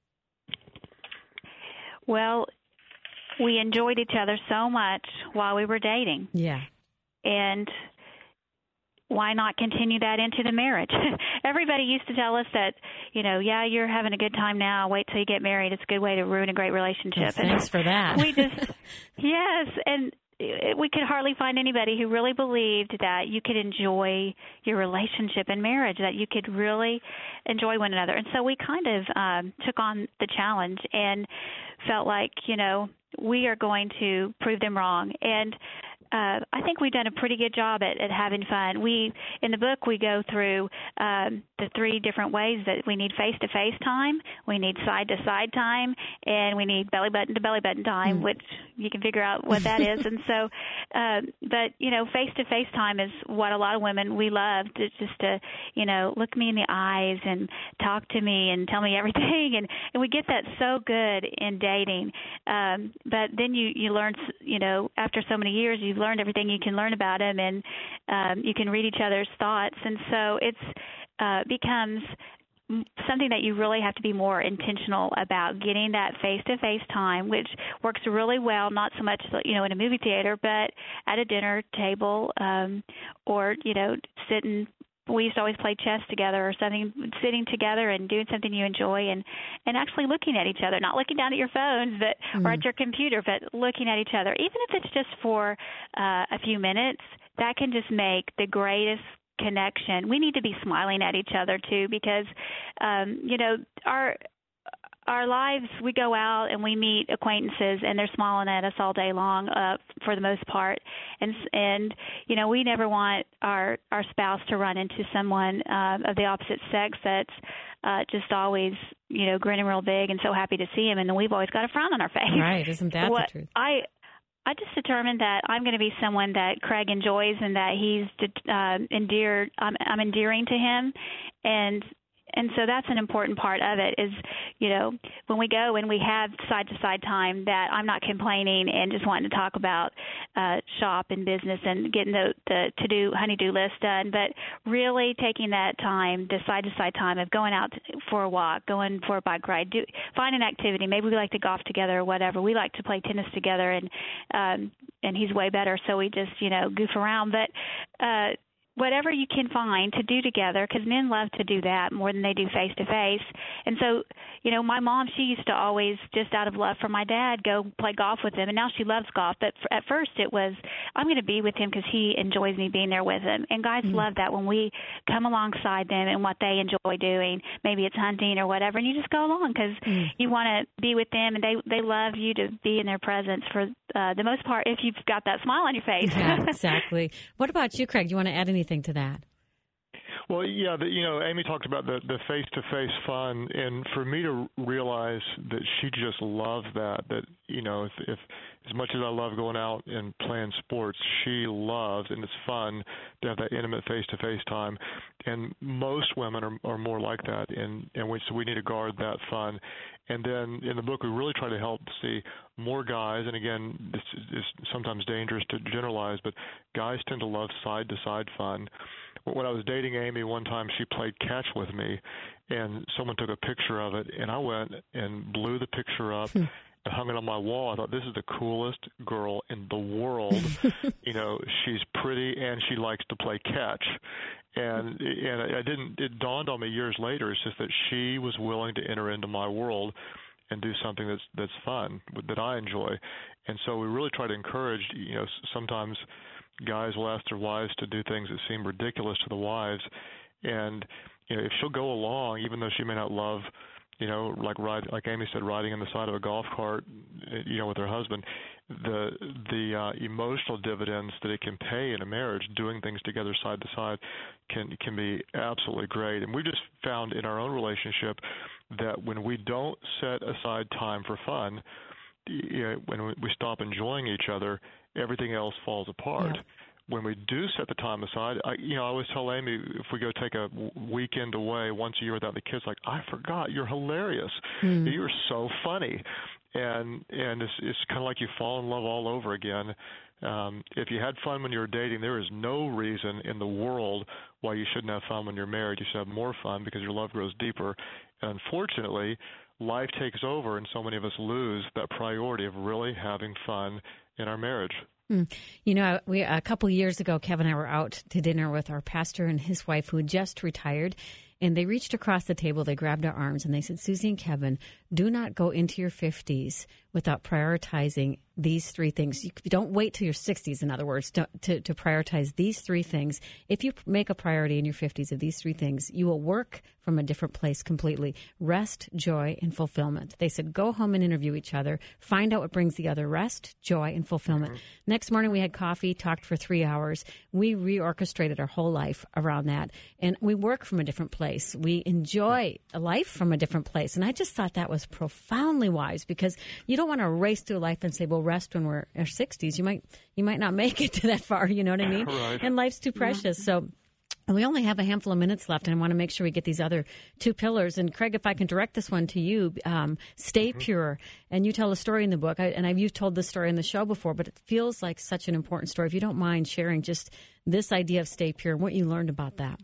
S3: Well, we enjoyed each other so much while we were dating.
S1: Yeah.
S3: And why not continue that into the marriage? Everybody used to tell us that, you know, yeah, you're having a good time now. Wait till you get married. It's a good way to ruin a great relationship.
S1: Well, thanks
S3: and
S1: for that.
S3: We just, yes, and we could hardly find anybody who really believed that you could enjoy your relationship and marriage, that you could really enjoy one another. And so we kind of um, took on the challenge and felt like, you know, we are going to prove them wrong. And Uh, I think we've done a pretty good job at, at having fun. We, in the book, we go through um, the three different ways that we need face-to-face time, we need side-to-side time, and we need belly button-to-belly button time, mm. which you can figure out what that is. And so, uh, but, you know, face-to-face time is what a lot of women, we love, to just to, you know, look me in the eyes and talk to me and tell me everything. And, and we get that so good in dating. Um, but then you, you learn, you know, after so many years, you've learned everything you can learn about them, and um, you can read each other's thoughts. And so it's uh, becomes something that you really have to be more intentional about, getting that face-to-face time, which works really well, not so much, you know, in a movie theater, but at a dinner table, um, or, you know, sitting we used to always play chess together or something, sitting together and doing something you enjoy, and and actually looking at each other, not looking down at your phones, but mm-hmm. or at your computer, but looking at each other, even if it's just for uh, a few minutes. That can just make the greatest connection. We need to be smiling at each other too, because um, you know our. Our lives, we go out and we meet acquaintances, and they're smiling at us all day long, uh, for the most part. And and you know, we never want our our spouse to run into someone uh, of the opposite sex that's uh, just always, you know, grinning real big and so happy to see him, and then we've always got a frown on our face.
S1: Right? Isn't that
S3: what
S1: the truth?
S3: I I just determined that I'm going to be someone that Craig enjoys, and that he's uh, endeared. I'm, I'm endearing to him, and. And so that's an important part of it is, you know, when we go and we have side-to-side time, that I'm not complaining and just wanting to talk about uh, shop and business and getting the, the to-do, honey-do list done, but really taking that time, the side-to-side time of going out for a walk, going for a bike ride, do, find an activity. Maybe we like to golf together or whatever. We like to play tennis together, and um, and he's way better, so we just, you know, goof around. But uh whatever you can find to do together, because men love to do that more than they do face-to-face. And so, you know, my mom, she used to always, just out of love for my dad, go play golf with him, and now she loves golf. But at first it was, I'm going to be with him because he enjoys me being there with him. And guys mm-hmm. love that when we come alongside them and what they enjoy doing. Maybe it's hunting or whatever, and you just go along because mm-hmm. you want to be with them, and they, they love you to be in their presence for uh, the most part, if you've got that smile on your face.
S1: Yeah, exactly. What about you, Craig? Do you want to add anything to that?
S2: Well, yeah, the, you know, Amy talked about the, the face-to-face fun, and for me to realize that she just loves that, that, you know, if, if as much as I love going out and playing sports, she loves, and it's fun to have that intimate face-to-face time, and most women are, are more like that, and, and we, so we need to guard that fun. And then in the book, we really try to help see more guys, and again, this is sometimes dangerous to generalize, but guys tend to love side-to-side fun. When I was dating Amy, one time she played catch with me, and someone took a picture of it, and I went and blew the picture up and hung it on my wall. I thought, this is the coolest girl in the world. You know, she's pretty, and she likes to play catch. And and I didn't. It dawned on me years later. It's just that she was willing to enter into my world and do something that's that's fun, that I enjoy. And so we really try to encourage. You know, sometimes guys will ask their wives to do things that seem ridiculous to the wives, and you know, if she'll go along, even though she may not love, you know, like ride, like Amy said, riding on the side of a golf cart, you know, with her husband, the the uh, emotional dividends that it can pay in a marriage, doing things together side to side, can can be absolutely great. And we just found in our own relationship that when we don't set aside time for fun, you know, when we stop enjoying each other, everything else falls apart. Yeah. When we do set the time aside, I, you know, I always tell Amy, if we go take a weekend away once a year without the kids, like, I forgot, you're hilarious. Mm. You're so funny. And and it's, it's kind of like you fall in love all over again. Um, if you had fun when you were dating, there is no reason in the world why you shouldn't have fun when you're married. You should have more fun because your love grows deeper. And unfortunately, life takes over, and so many of us lose that priority of really having fun in our marriage.
S1: Mm. You know, we a couple years ago, Kevin and I were out to dinner with our pastor and his wife who had just retired, and they reached across the table, they grabbed our arms, and they said, Susie and Kevin, do not go into your fifties without prioritizing these three things. You don't wait till your sixties, in other words, to, to, to prioritize these three things. If you make a priority in your fifties of these three things, you will work from a different place completely. Rest, joy, and fulfillment. They said, go home and interview each other. Find out what brings the other: rest, joy, and fulfillment. Mm-hmm. Next morning, we had coffee, talked for three hours. We reorchestrated our whole life around that. And we work from a different place. We enjoy a life from a different place. And I just thought that was profoundly wise, because you don't want to race through life and say, we'll rest when we're in our sixties. You might you might not make it to that far, you know what I mean?
S2: Right.
S1: And life's too precious. So we only have a handful of minutes left, and I want to make sure we get these other two pillars. And Craig, if I can direct this one to you, um, stay mm-hmm. pure. And you tell a story in the book, I, and I've, you've told this story in the show before, but it feels like such an important story. If you don't mind sharing just this idea of stay pure and what you learned about that.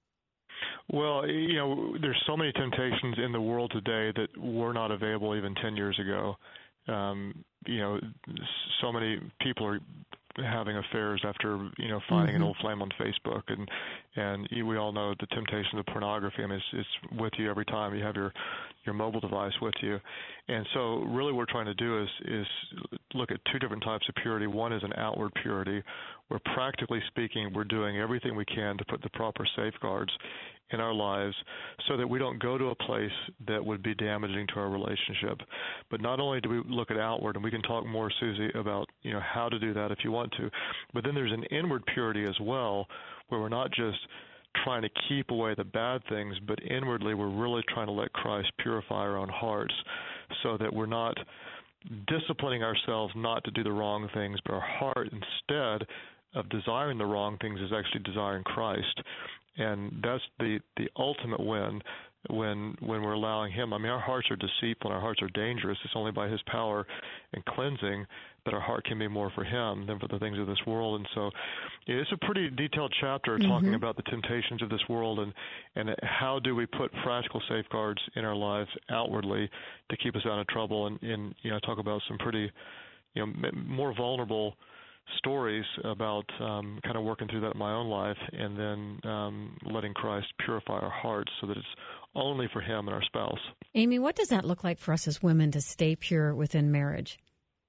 S2: Well, you know, there's so many temptations in the world today that were not available even ten years ago. Um, you know, so many people are having affairs after, you know, finding
S1: mm-hmm.
S2: an old flame on Facebook, and and you, we all know the temptation of pornography. I mean, it's, it's with you every time you have your your mobile device with you, and so really what we're trying to do is is look at two different types of purity. One is an outward purity, where practically speaking, we're doing everything we can to put the proper safeguards in our lives so that we don't go to a place that would be damaging to our relationship. But not only do we look at outward, and we can talk more, Susie, about, you know, how to do that if you want to, but then there's an inward purity as well, where we're not just trying to keep away the bad things, but inwardly we're really trying to let Christ purify our own hearts so that we're not disciplining ourselves not to do the wrong things, but our heart, instead of desiring the wrong things, is actually desiring Christ. And that's the, the ultimate win when when we're allowing Him. I mean, our hearts are deceitful and our hearts are dangerous. It's only by His power and cleansing that our heart can be more for Him than for the things of this world. And so it's a pretty detailed chapter mm-hmm. talking about the temptations of this world and, and how do we put practical safeguards in our lives outwardly to keep us out of trouble. And, and you know, talk about some pretty, you know, more vulnerable stories about um, kind of working through that in my own life, and then um, letting Christ purify our hearts so that it's only for Him and our spouse.
S1: Amy, what does that look like for us as women to stay pure within marriage?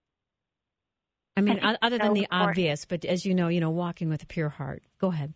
S1: I mean, I other than so the important. obvious, but as you know, you know, walking with a pure heart. Go ahead.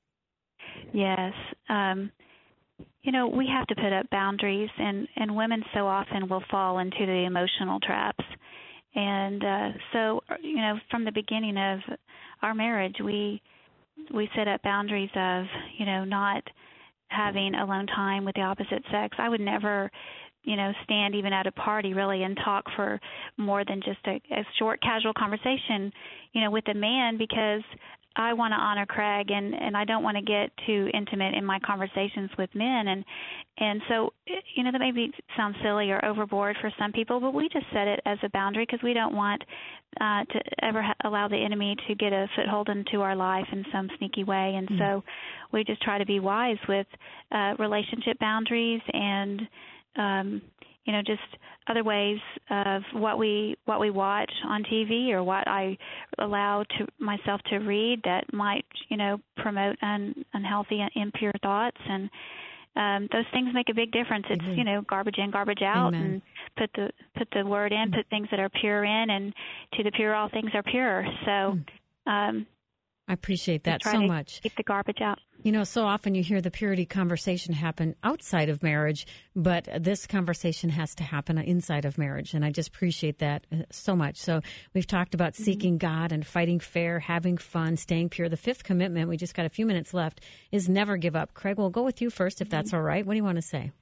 S3: Yes. Um, you know, we have to put up boundaries, and, and women so often will fall into the emotional traps. And uh, so, you know, from the beginning of our marriage, we we set up boundaries of, you know, not having alone time with the opposite sex. I would never, you know, stand even at a party really and talk for more than just a, a short casual conversation, you know, with a man, because I want to honor Craig, and, and I don't want to get too intimate in my conversations with men. And and so, you know, that maybe sounds silly or overboard for some people, but we just set it as a boundary because we don't want uh, to ever ha- allow the enemy to get a foothold into our life in some sneaky way. And mm-hmm. so we just try to be wise with uh, relationship boundaries and, um, you know, just other ways of what we what we watch on T V or what I allow to myself to read that might, you know, promote un, unhealthy and impure thoughts. And um, those things make a big difference. It's, mm-hmm. you know, garbage in, garbage out, Amen. And put the put the word in, mm-hmm. put things that are pure in, and to the pure all things are pure. So mm-hmm. um,
S1: I appreciate that so much.
S3: Keep the garbage out.
S1: You know, so often you hear the purity conversation happen outside of marriage, but this conversation has to happen inside of marriage, and I just appreciate that so much. So we've talked about mm-hmm. seeking God and fighting fair, having fun, staying pure. The fifth commitment, we just got a few minutes left, is never give up. Craig, we'll go with you first if that's all right. What do you want to say?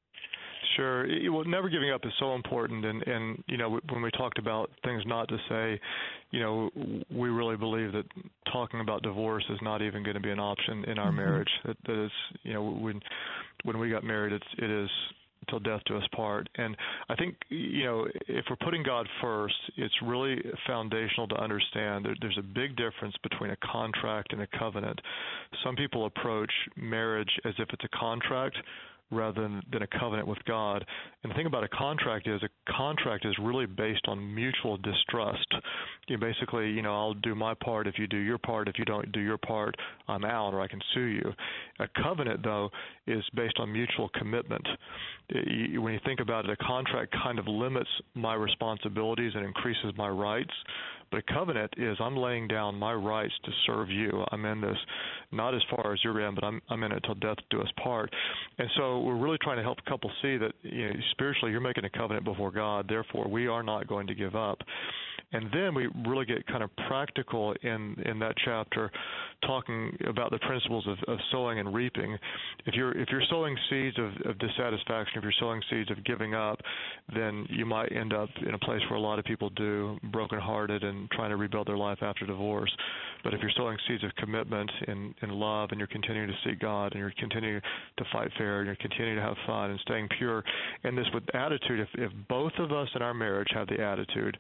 S2: Sure. Well, never giving up is so important, and, and you know, when we talked about things not to say, you know, we really believe that talking about divorce is not even going to be an option in our mm-hmm. marriage. That, that is, you know, when when we got married, it's it is till death do us part. And I think, you know, if we're putting God first, it's really foundational to understand that there's a big difference between a contract and a covenant. Some people approach marriage as if it's a contract rather than, than a covenant with God. And the thing about a contract is a contract is really based on mutual distrust. You basically, you know, I'll do my part if you do your part. If you don't do your part, I'm out, or I can sue you. A covenant, though, is based on mutual commitment. It, when you think about it, a contract kind of limits my responsibilities and increases my rights. But a covenant is I'm laying down my rights to serve you. I'm in this not as far as you're in, but I'm I'm in it till death do us part. And so we're really trying to help couples see that, you know, spiritually you're making a covenant before God. Therefore, we are not going to give up. And then we really get kind of practical in, in that chapter, talking about the principles of, of sowing and reaping. If you're if you're sowing seeds of, of dissatisfaction, if you're sowing seeds of giving up, then you might end up in a place where a lot of people do, brokenhearted and trying to rebuild their life after divorce. But if you're sowing seeds of commitment and, and love, and you're continuing to seek God, and you're continuing to fight fair, and you're continuing to have fun and staying pure, and this with attitude, if, if both of us in our marriage have the attitude,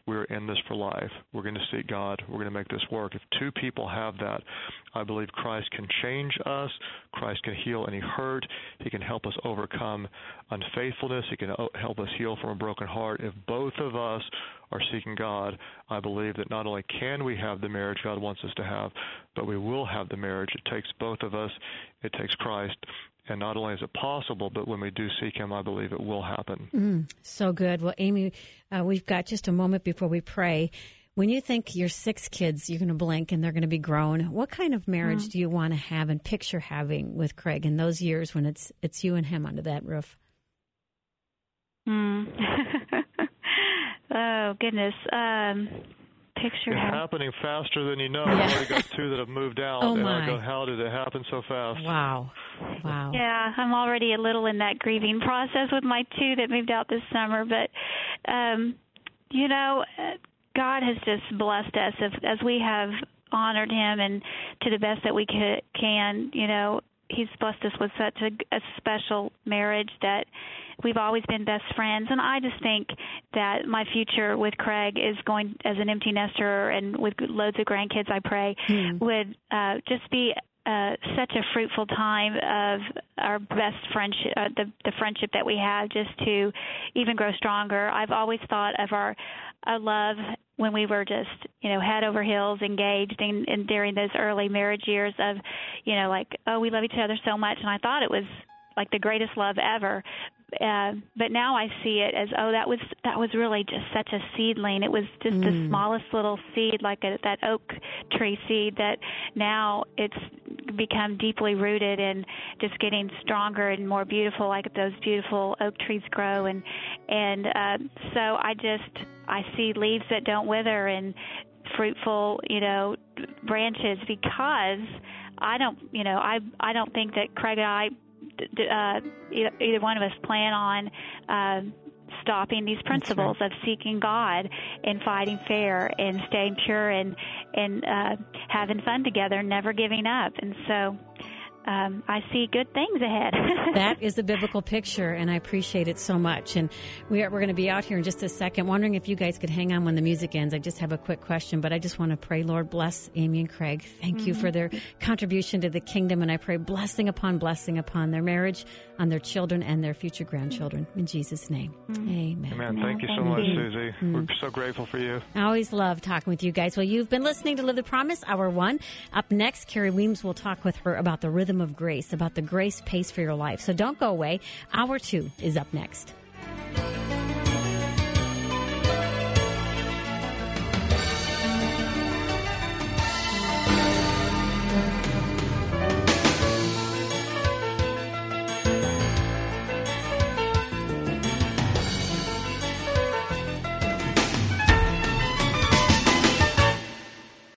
S2: we're in this for life. We're going to seek God. We're going to make this work. If two people have that, I believe Christ can change us. Christ can heal any hurt. He can help us overcome unfaithfulness. He can help us heal from a broken heart. If both of us are seeking God, I believe that not only can we have the marriage God wants us to have, but we will have the marriage. It takes both of us. It takes Christ. And not only is it possible, but when we do seek Him, I believe it will happen.
S1: Mm, so good. Well, Amy, uh, we've got just a moment before we pray. When you think your six kids, you're going to blink and they're going to be grown, what kind of marriage mm. do you want to have and picture having with Craig in those years when it's it's you and him under that roof?
S3: Mm. Oh, goodness. Um Picture
S2: it's
S3: how...
S2: happening faster than you know. Yeah. I've already got two that have moved out,
S1: oh
S2: and
S1: my.
S2: I go, how did it happen so fast?
S1: Wow. Wow.
S3: Yeah, I'm already a little in that grieving process with my two that moved out this summer. But, um, you know, God has just blessed us as, as we have honored Him and to the best that we can. You know, He's blessed us with such a, a special marriage that we've always been best friends, and I just think that my future with Craig is going as an empty nester and with loads of grandkids, I pray, mm. would uh, just be uh, such a fruitful time of our best friendship, uh, the, the friendship that we have, just to even grow stronger. I've always thought of our, our love when we were just, you know, head over heels engaged and, and during those early marriage years of, you know, like, oh, we love each other so much, and I thought it was like the greatest love ever. Uh, but now I see it as, oh, that was that was really just such a seedling. It was just mm. the smallest little seed, like a, that oak tree seed, that now it's become deeply rooted and just getting stronger and more beautiful, like those beautiful oak trees grow. And and uh, so I just I see leaves that don't wither and fruitful, you know, branches, because I don't, you know, I I don't think that Craig and I. Uh, either one of us plan on uh, stopping these principles right. of seeking God and fighting fair and staying pure and and uh, having fun together, never giving up. And so um, I see good things ahead.
S1: That is the biblical picture, and I appreciate it so much. And we are, we're going to be out here in just a second, wondering if you guys could hang on when the music ends. I just have a quick question, but I just want to pray, Lord, bless Amy and Craig. Thank mm-hmm. you for their contribution to the kingdom, and I pray blessing upon blessing upon their marriage, on their children, and their future grandchildren. In Jesus' name, mm-hmm. amen.
S2: Amen. Thank you so much, Susie. Mm-hmm. We're so grateful for you.
S1: I always love talking with you guys. Well, you've been listening to Live the Promise, Hour One. Up next, Carrie Weems will talk with her about the rhythm of grace, about the grace pace for your life. So don't go away. Hour Two is up next.